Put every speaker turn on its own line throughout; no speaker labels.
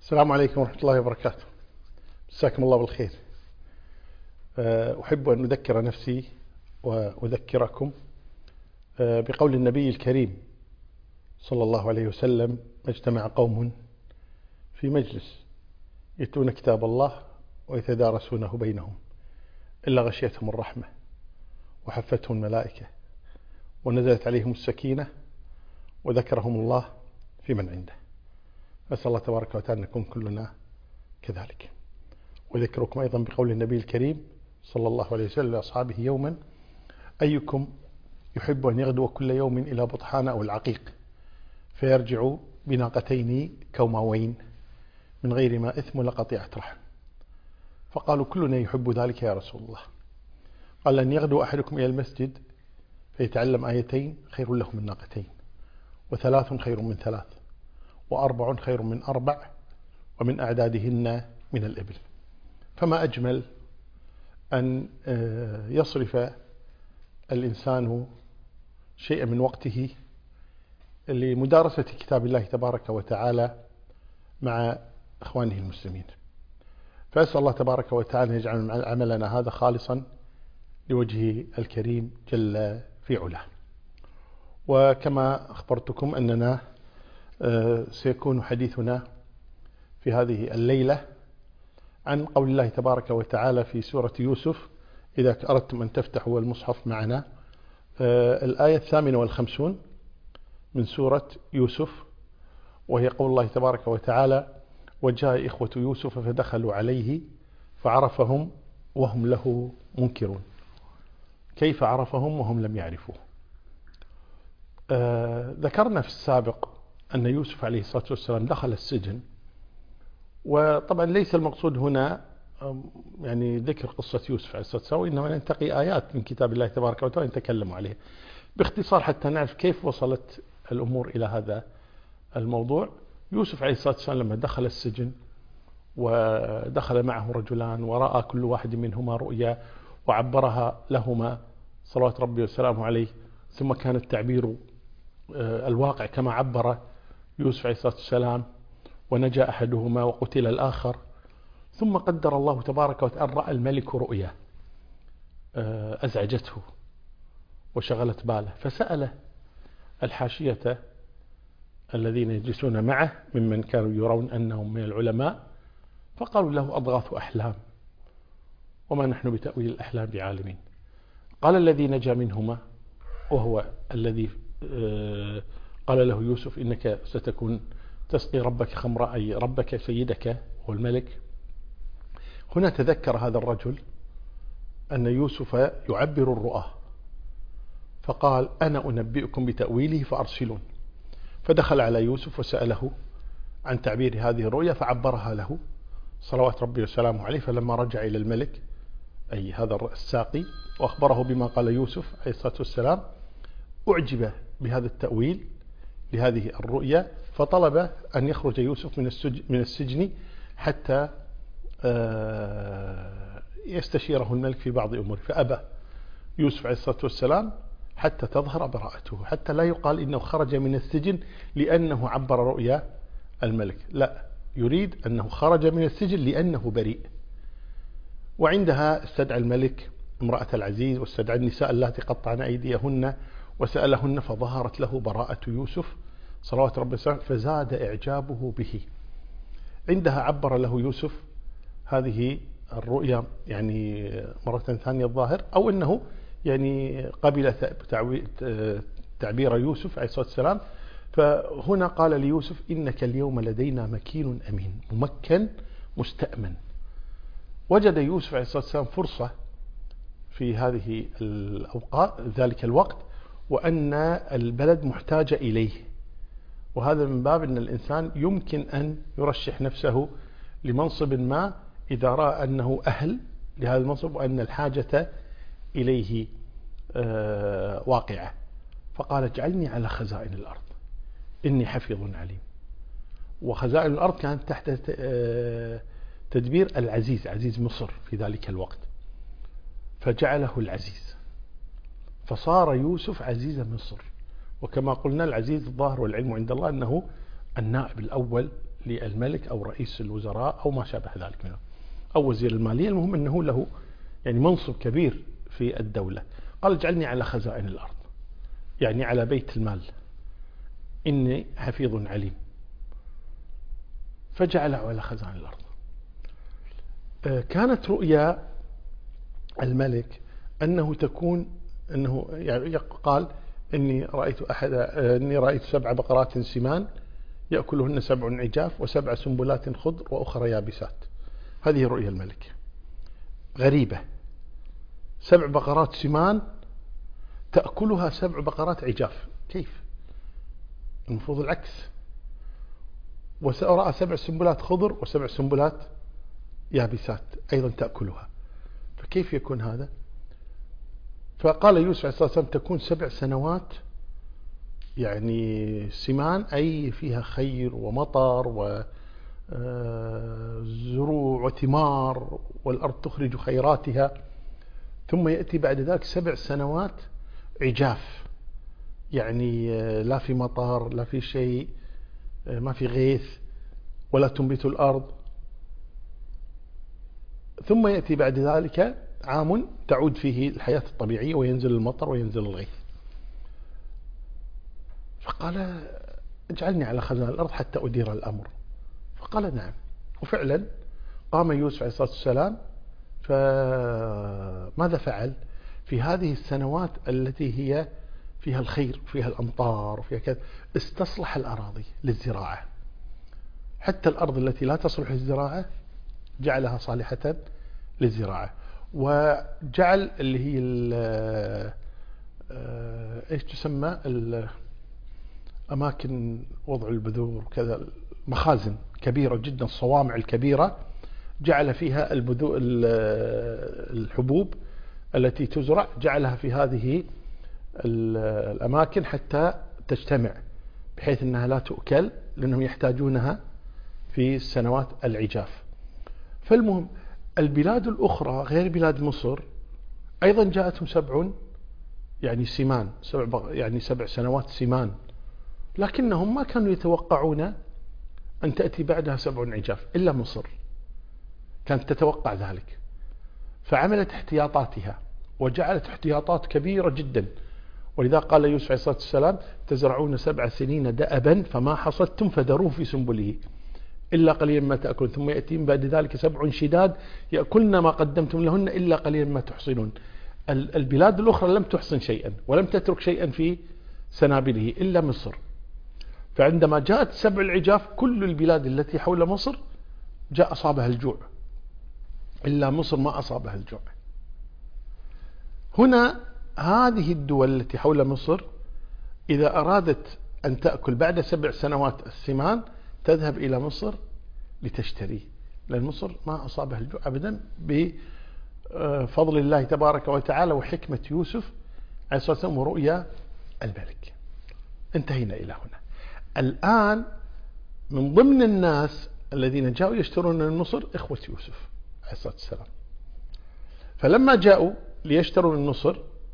السلام عليكم ورحمة الله وبركاته. مساكم الله بالخير. أحب أن أذكر نفسي وأذكركم بقول النبي الكريم صلى الله عليه وسلم: ما اجتمع قوم في مجلس يتلون كتاب الله ويتدارسونه بينهم إلا غشيتهم الرحمة وحفتهم الملائكة ونزلت عليهم السكينة وذكرهم الله في من عنده. أسأل الله تبارك وتعالى نكون كلنا كذلك. وذكركم أيضا بقول النبي الكريم صلى الله عليه وسلم لأصحابه يوما: أيكم يحب أن يغدو كل يوم إلى بطحان أو العقيق فيرجع بناقتين كوماوين من غير ما إثم ولا قطيعة رحم. فقالوا: كلنا يحب ذلك يا رسول الله. قال: أن يغدو أحدكم إلى المسجد فيتعلم آيتين خير له من ناقتين، وثلاث خير من ثلاث، وأربع خير من أربع، ومن أعدادهن من الإبل. فما أجمل أن يصرف الإنسان شيئا من وقته لمدارسة كتاب الله تبارك وتعالى مع إخوانه المسلمين. فأسأل الله تبارك وتعالى أن يجعل عملنا هذا خالصا لوجهه الكريم جل في علاه. وكما أخبرتكم أننا سيكون حديثنا في هذه الليلة عن قول الله تبارك وتعالى في سورة يوسف، إذا أردتم أن تفتحوا المصحف معنا، الآية 58 من سورة يوسف، وهي قول الله تبارك وتعالى: وجاء إخوة يوسف فدخلوا عليه فعرفهم وهم له منكرون. كيف عرفهم وهم لم يعرفوه؟ ذكرنا في السابق أن يوسف عليه الصلاة والسلام دخل السجن، وطبعا ليس المقصود هنا يعني ذكر قصة يوسف عليه الصلاة والسلام، وإنما ننتقي آيات من كتاب الله تبارك وتعالى نتكلم عليها باختصار حتى نعرف كيف وصلت الأمور إلى هذا الموضوع. يوسف عليه الصلاة والسلام لما دخل السجن ودخل معه رجلان ورأى كل واحد منهما رؤيا وعبرها لهما صلوات ربي وسلامه عليه، ثم كان التعبير الواقع كما عبر يوسف عليه الصلاة والسلام، ونجا أحدهما وقتل الآخر. ثم قدر الله تبارك وتعالى رأى الملك رؤيا أزعجته وشغلت باله، فسأل الحاشية الذين يجلسون معه ممن كانوا يرون أنهم من العلماء، فقالوا له: أضغاث أحلام وما نحن بتأويل الأحلام بعالمين. قال الذي نجا منهما وهو الذي قال له يوسف: إنك ستكون تسقي ربك خمرا، أي ربك سيدك هو الملك. هنا تذكر هذا الرجل أن يوسف يعبر الرؤى، فقال: أنا أنبئكم بتأويله فأرسلون. فدخل على يوسف وسأله عن تعبير هذه الرؤيا فعبرها له صلوات ربي وسلامه عليه. فلما رجع إلى الملك أي هذا الساقي وأخبره بما قال يوسف عليه الصلاة والسلام، أعجب بهذا التأويل لهذه الرؤيا، فطلب أن يخرج يوسف من السجن حتى يستشيره الملك في بعض أموره، فأبى يوسف عليه الصلاة والسلام حتى تظهر براءته، حتى لا يقال إنه خرج من السجن لأنه عبر رؤيا الملك، لا، يريد أنه خرج من السجن لأنه بريء. وعندها استدعى الملك امرأة العزيز واستدعى النساء اللاتي قطعن أيديهن وسألهن، فظهرت له براءة يوسف صلوات ربي وسلامه، فزاد إعجابه به. عندها عبر له يوسف هذه الرؤيا يعني مرة ثانية الظاهر، أو أنه يعني قبل تعبير يوسف عليه الصلاة والسلام. فهنا قال ليوسف: إنك اليوم لدينا مكين أمين، ممكن مستأمن. وجد يوسف عليه الصلاة والسلام فرصة في هذه الأوقات ذلك الوقت، وأن البلد محتاج إليه، وهذا من باب أن الإنسان يمكن أن يرشح نفسه لمنصب ما إذا رأى أنه أهل لهذا المنصب وأن الحاجة إليه واقعة. فقال: اجعلني على خزائن الأرض إني حفيظ عليم. وخزائن الأرض كانت تحت تدبير العزيز، عزيز مصر في ذلك الوقت، فجعله العزيز، فصار يوسف عزيز مصر. وكما قلنا العزيز الظاهر والعلم عند الله أنه النائب الأول للملك أو رئيس الوزراء أو ما شابه ذلك منه أو وزير المالية. المهم أنه له يعني منصب كبير في الدولة. قال اجعلني على خزائن الأرض، يعني على بيت المال، إني حفيظ عليم. فجعله على خزائن الأرض. كانت رؤيا الملك أنه تكون أنه يعني قال إني رأيت 7 بقرات سمان يأكلهن 7 عجاف و7 سنبلات خضر وأخرى يابسات. هذه رؤيا الملك غريبة، 7 بقرات سمان تأكلها 7 بقرات عجاف، كيف؟ المفروض العكس. ورأى 7 سنبلات خضر و7 سنبلات يابسات أيضا تأكلها، فكيف يكون هذا؟ فقال يوسف عليه الصلاة والسلام تكون 7 سنوات يعني سمان، أي فيها خير ومطر وزروع وثمار والأرض تخرج خيراتها. ثم يأتي بعد ذلك 7 سنوات عجاف، يعني لا في مطر لا في شيء، ما في غيث ولا تنبت الأرض. ثم يأتي بعد ذلك عام تعود فيه الحياة الطبيعية وينزل المطر وينزل الغيث. فقال اجعلني على خزائن الأرض حتى أدير الأمر. فقال نعم. وفعلا قام يوسف عليه الصلاة والسلام. فماذا فعل في هذه السنوات التي هي فيها الخير وفيها الأمطار وفيها كذا؟ استصلح الأراضي للزراعة، حتى الأرض التي لا تصلح للزراعة جعلها صالحة للزراعة. وجعل اللي هي ايش تسمى أماكن وضع البذور وكذا، مخازن كبيرة جدا، الصوامع الكبيرة جعل فيها الحبوب التي تزرع، جعلها في هذه الأماكن حتى تجتمع بحيث أنها لا تؤكل، لأنهم يحتاجونها في السنوات العجاف. فالمهم البلاد الأخرى غير بلاد مصر أيضا جاءتهم 7 يعني سمان، يعني 7 سنوات سمان، لكنهم ما كانوا يتوقعون أن تأتي بعدها 7 عجاف، إلا مصر كانت تتوقع ذلك. فعملت احتياطاتها وجعلت احتياطات كبيرة جدا. ولذا قال يوسف عليه الصلاة والسلام تزرعون 7 سنين دأبا فما حصدتم فذروه في سنبله إلا قليلا ما تأكلون ثم يأتين بعد ذلك 7 شداد يأكلن ما قدمتم لهن إلا قليلا ما تحصنون. البلاد الأخرى لم تحصن شيئا ولم تترك شيئا في سنابله إلا مصر. فعندما جاءت 7 العجاف كل البلاد التي حول مصر جاء أصابها الجوع، إلا مصر ما أصابها الجوع. هنا هذه الدول التي حول مصر إذا أرادت أن تأكل بعد 7 سنوات السمان تذهب إلى مصر لتشتريه، لأن مصر ما أصابها الجوع أبدا بفضل الله تبارك وتعالى وحكمة يوسف عليه الصلاة والسلام ورؤيا الملك. انتهينا إلى هنا. الآن من ضمن الناس الذين جاءوا يشترون من مصر إخوة يوسف عليه الصلاة والسلام. فلما جاءوا ليشتروا من مصر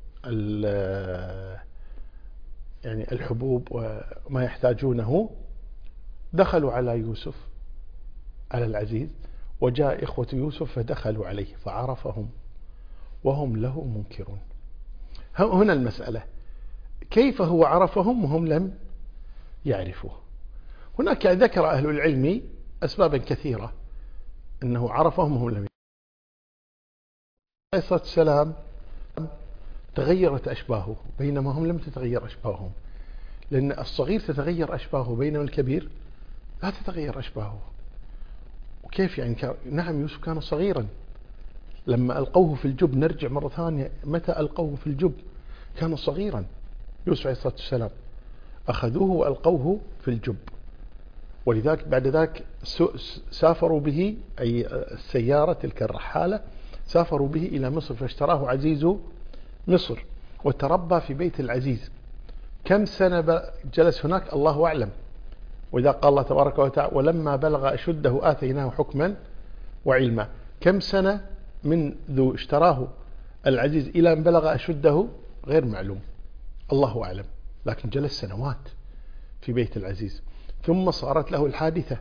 يعني الحبوب وما يحتاجونه دخلوا على يوسف على العزيز، وجاء إخوة يوسف فدخلوا عليه فعرفهم وهم له منكرون. هنا المسألة كيف هو عرفهم وهم لم يعرفوه؟ هناك ذكر أهل العلم أسبابا كثيرة أنه عرفهم وهم لم يعرفوه. عليه الصلاة والسلام تغيرت أشباهه بينما هم لم تتغير أشباههم، لأن الصغير تتغير أشباهه بينما الكبير لا تتغير أشباهه. وكيف يعني نعم يوسف كان صغيرا لما ألقوه في الجب، نرجع مرة ثانية متى ألقوه في الجب؟ كان صغيرا يوسف عليه الصلاة والسلام، أخذوه وألقوه في الجب. ولذلك بعد ذلك سافروا به، أي السيارة تلك الرحالة سافروا به إلى مصر فاشتراه عزيز مصر وتربى في بيت العزيز. كم سنة جلس هناك الله أعلم. وإذا قال الله تبارك وتعالى ولما بلغ أشده آتيناه حكما وعلما، كم سنة منذ اشتراه العزيز إلى أن بلغ أشده غير معلوم، الله أعلم، لكن جلس سنوات في بيت العزيز. ثم صارت له الحادثة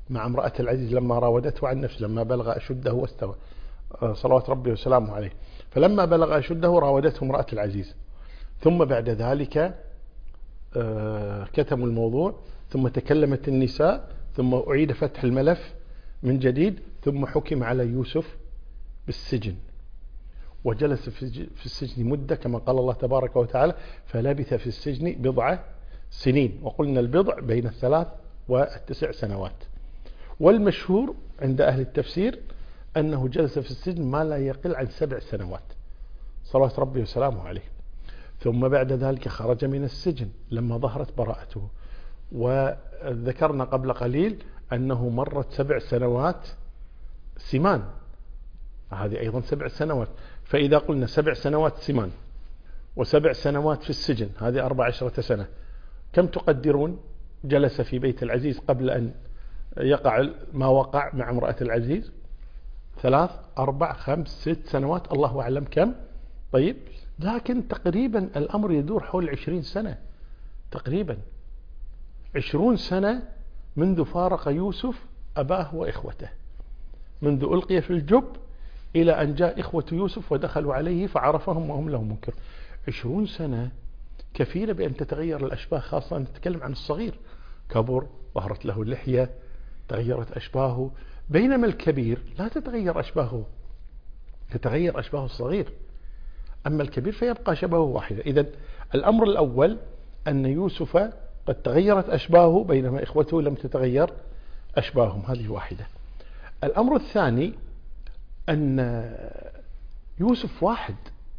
مع امرأة العزيز لما راودته عن نفسه لما بلغ أشده واستوى صلوات ربي وسلامه عليه. فلما بلغ أشده راودته امرأة العزيز، ثم بعد ذلك كتموا الموضوع، ثم تكلمت النساء، ثم أعيد فتح الملف من جديد، ثم حكم على يوسف بالسجن، وجلس في السجن مدة كما قال الله تبارك وتعالى فلبث في السجن 10 سنين، وقلنا البضع بين 3 و9 سنوات. والمشهور عند أهل التفسير أنه جلس في السجن ما لا يقل عن 7 سنوات صلوات ربي وسلامه عليه. ثم بعد ذلك خرج من السجن لما ظهرت براءته، وذكرنا قبل قليل أنه مرت 7 سنوات سمان، هذه أيضا 7 سنوات. فإذا قلنا 7 سنوات سمان و7 سنوات في السجن، هذه 14 سنة، كم تقدرون جلس في بيت العزيز قبل أن يقع ما وقع مع امرأة العزيز؟ 3 4 5 6 سنوات، الله أعلم كم. طيب، لكن تقريبا الأمر يدور حول 20 سنة، تقريبا 20 سنة منذ فارق يوسف أباه وإخوته، منذ ألقي في الجب إلى أن جاء إخوة يوسف ودخلوا عليه فعرفهم وهم له منكر. 20 سنة كفيلة بأن تتغير الأشباه، خاصة نتكلم عن الصغير، كبر، ظهرت له اللحية، تغيرت أشباهه، بينما الكبير لا تتغير أشباهه، تتغير أشباه الصغير، أما الكبير فيبقى شبهه واحدة. إذن الأمر الأول أن يوسف قد تغيرت أشباهه بينما إخوته لم تتغير أشباههم، هذه واحدة. الأمر الثاني أن يوسف واحد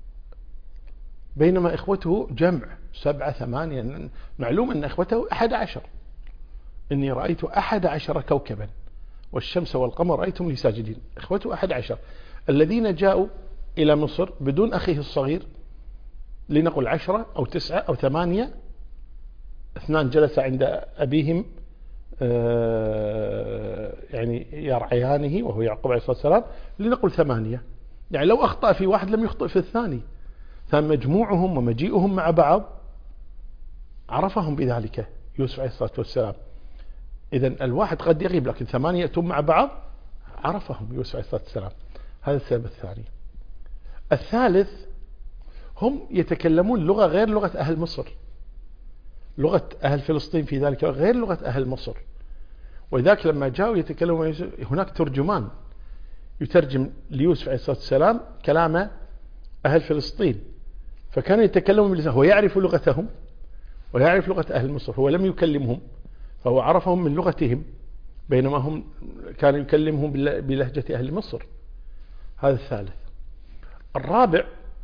بينما إخوته جمع 7 8. معلوم أن إخوته 11، إني رأيت 11 كوكبا والشمس والقمر رأيتم لي ساجدين. إخوته 11 الذين جاءوا إلى مصر بدون أخيه الصغير، لنقل 10 أو 9 أو 8، 2 جلس عند أبيهم يعني يرعيانه وهو يعقوب عليه الصلاة والسلام، لنقل 8، يعني لو أخطأ في واحد لم يخطئ في الثاني، فمجموعهم ومجيئهم مع بعض عرفهم بذلك يوسف عليه الصلاة والسلام. إذن الواحد قد يغيب لكن 8 يأتون مع بعض عرفهم يوسف عليه الصلاة والسلام. هذا السبب الثاني. الثالث، هم يتكلمون لغة غير لغة أهل مصر، لغة أهل فلسطين في ذلك غير لغة أهل مصر، ولذلك لما جاءوا يتكلمون هناك ترجمان يترجم ليوسف عليه الصلاة والسلام كلام أهل فلسطين، فكان يتكلمون بلسان، هو يعرف لغتهم ويعرف لغة أهل مصر، هو لم يكلمهم فهو عرفهم من لغتهم، بينما هم كان يكلمهم بلهجة أهل مصر. هذا الثالث. الرابع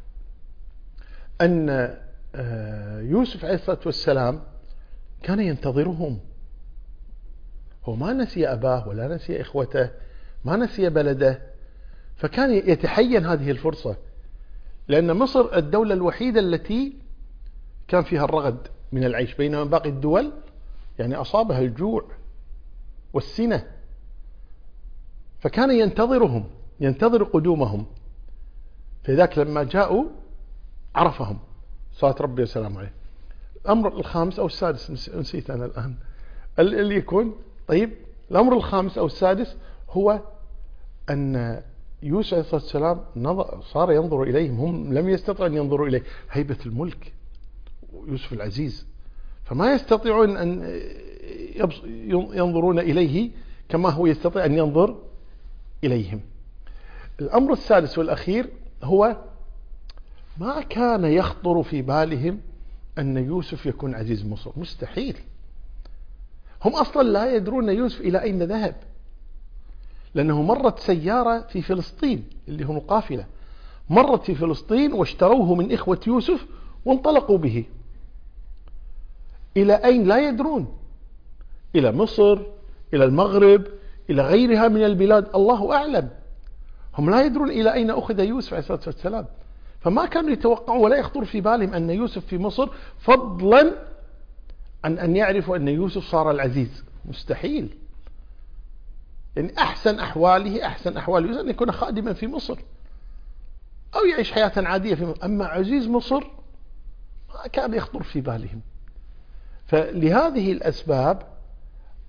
أن يوسف عليه الصلاة والسلام كان ينتظرهم، هو ما نسي أباه ولا نسي إخوته، ما نسي بلده، فكان يتحين هذه الفرصة، لأن مصر الدولة الوحيدة التي كان فيها الرغد من العيش، بينما باقي الدول يعني أصابها الجوع والسنة، فكان ينتظرهم، ينتظر قدومهم، فذاك لما جاءوا عرفهم صلاة ربي وسلامه عليه. الأمر الخامس أو السادس نسيت أنا الآن اللي يكون. طيب، الأمر الخامس أو السادس هو أن يوسف عليه الصلاة والسلام صار ينظر إليهم، هم لم يستطيعوا أن ينظروا إليه، هيبة الملك يوسف العزيز، فما يستطيعون أن ينظرون إليه كما هو يستطيع أن ينظر إليهم. الأمر السادس والأخير هو ما كان يخطر في بالهم أن يوسف يكون عزيز مصر، مستحيل. هم أصلا لا يدرون يوسف إلى أين ذهب، لأنه مرت سيارة في فلسطين اللي هم قافلة، مرت في فلسطين واشتروه من إخوة يوسف وانطلقوا به إلى أين لا يدرون، إلى مصر، إلى المغرب، إلى غيرها من البلاد، الله أعلم. هم لا يدرون إلى أين أخذ يوسف عليه الصلاة والسلام، فما كانوا يتوقعوا ولا يخطر في بالهم أن يوسف في مصر، فضلا عن أن يعرفوا أن يوسف صار العزيز، مستحيل. يعني أحسن أحوال يوسف أن يكون خادما في مصر أو يعيش حياة عادية في مصر، أما عزيز مصر ما كان يخطر في بالهم. فلهذه الأسباب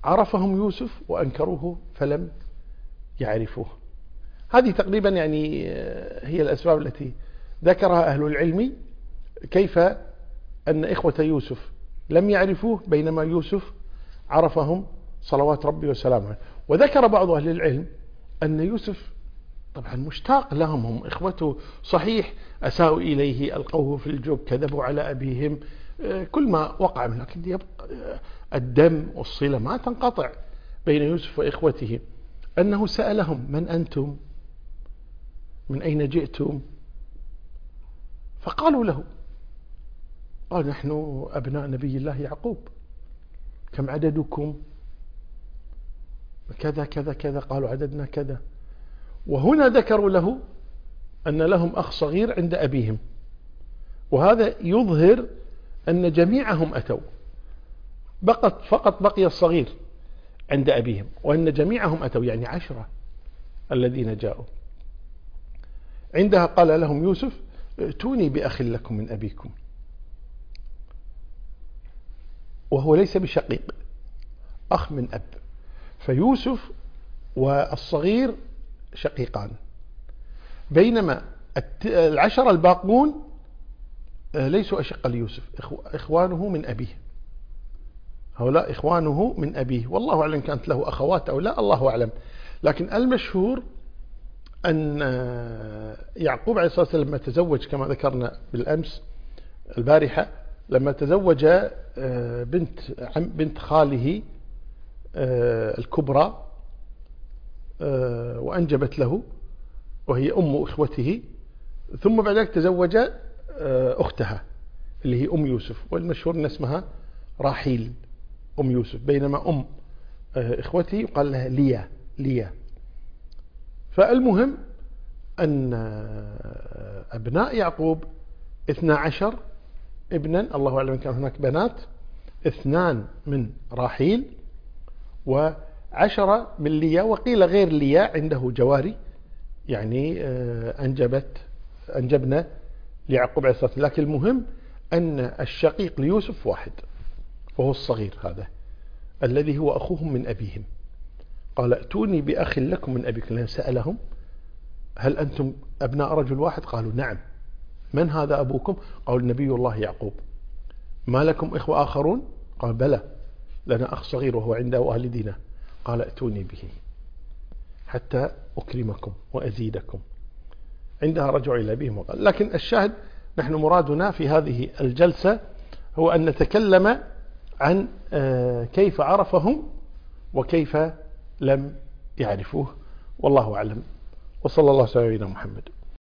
عرفهم يوسف وأنكروه فلم يعرفوه. هذه تقريبا يعني هي الأسباب التي ذكرها أهل العلم كيف أن إخوة يوسف لم يعرفوه بينما يوسف عرفهم صلوات ربي وسلامه عليه. وذكر بعض أهل العلم أن يوسف طبعا مشتاق لهم، هم إخوته، صحيح أساءوا إليه، ألقوه في الجب، كذبوا على أبيهم، كل ما وقع منه، لكن يبقى الدم والصلة ما تنقطع بين يوسف وإخوته. أنه سألهم: من أنتم؟ من أين جئتم؟ فقالوا له، قال: نحن أبناء نبي الله يعقوب. كم عددكم؟ كذا كذا كذا. قالوا: عددنا كذا. وهنا ذكروا له أن لهم أخ صغير عند أبيهم، وهذا يظهر أن جميعهم أتوا، فقط بقي الصغير عند أبيهم، وأن جميعهم أتوا، يعني 10 الذين جاءوا. عندها قال لهم يوسف: ائتوني بأخ لكم من أبيكم. وهو ليس بشقيق، أخ من أب. فيوسف والصغير شقيقان، بينما 10 الباقون ليسوا أشقة ليوسف، إخوانه من أبيه. هؤلاء إخوانه من أبيه، والله أعلم كانت له أخوات أو لا، الله أعلم. لكن المشهور أن يعقوب عليه الصلاة والسلام لما تزوج، كما ذكرنا بالأمس البارحة، لما تزوج بنت خاله الكبرى وأنجبت له، وهي أم إخوته، ثم بعد ذلك تزوج أختها اللي هي أم يوسف، والمشهور أن اسمها راحيل أم يوسف، بينما أم إخوته يقال لها ليا. فالمهم أن أبناء يعقوب 12 ابنا، الله أعلم كان هناك بنات، 2 من راحيل و10 من ليا، وقيل غير ليا عنده جواري، يعني أنجبنا ليعقوب عليه الصلاة والسلام. لكن المهم أن الشقيق ليوسف واحد، وهو الصغير هذا الذي هو أخوهم من أبيهم. قال: ائتوني بأخ لكم من أبيكم. لأن سألهم: هل أنتم أبناء رجل واحد؟ قالوا: نعم. من هذا أبوكم؟ قالوا: نبي الله يعقوب. ما لكم إخوة آخرون؟ قال: بلى، لنا أخ صغير وهو عند والدنا. قال: ائتوني به حتى أكرمكم وأزيدكم. عندها رجعوا إلى أبيهم وقال. لكن الشاهد، نحن مرادنا في هذه الجلسة هو أن نتكلم عن كيف عرفهم وكيف لم يعرفوه، والله أعلم. وصلى الله على سيدنا محمد.